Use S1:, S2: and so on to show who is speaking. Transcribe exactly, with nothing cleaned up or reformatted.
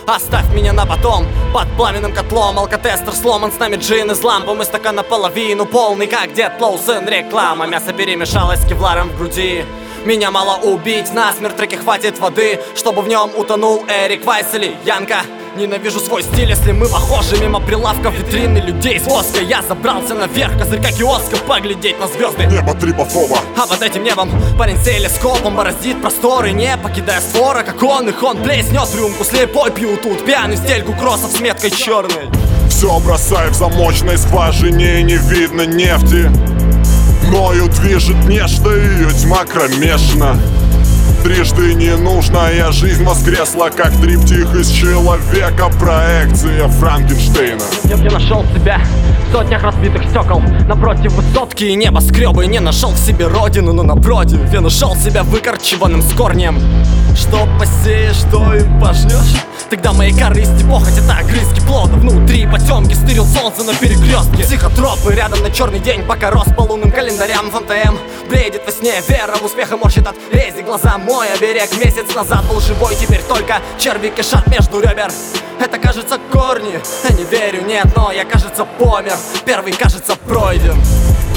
S1: Оставь меня на потом, под пламенным котлом. Алкотестер сломан, с нами джин из лампы. Мы стакан наполовину полный, как Дед Лоусен реклама. Мясо перемешалось с кевларом в груди. Меня мало убить, насмерть реки хватит воды, чтобы в нем утонул Эрик Вайс или Янка. Ненавижу свой стиль, если мы похожи. Мимо прилавков витрины людей из воска. Я забрался наверх, козырька киоска, поглядеть на звезды.
S2: Небо трипофоба.
S1: А под этим небом парень с телескопом бороздит просторы, не покидая створа, как он их. Он плеснет рюмку, слепой пью тут, пьяный в стельку кроссов с меткой черной.
S2: Все бросай в замочной скважине, не видно нефти. Мною движет нечто, ее тьма кромешна. Трижды ненужная жизнь воскресла, как триптих из человека, проекция Франкенштейна.
S1: Я, я нашел себя в сотнях разбитых стекол, напротив высотки и небоскребы. Не нашел в себе родину, но напротив я нашел себя выкорчеванным с корнем. Что посеешь, то и пожнешь. Тогда моей корысти похоть — это огрызки плода. Внутри потемки стырил солнце на перекрестке. Психотропы рядом на черный день, пока рос по лунным календарям. В эм тэ эм бредит во сне вера в успех и морщит от рези глаза. Мой оберег месяц назад был живой, теперь только черви кишат между ребер. Это, кажется, корни, я не верю, нет, но я, кажется, помер. Первый, кажется, пройден.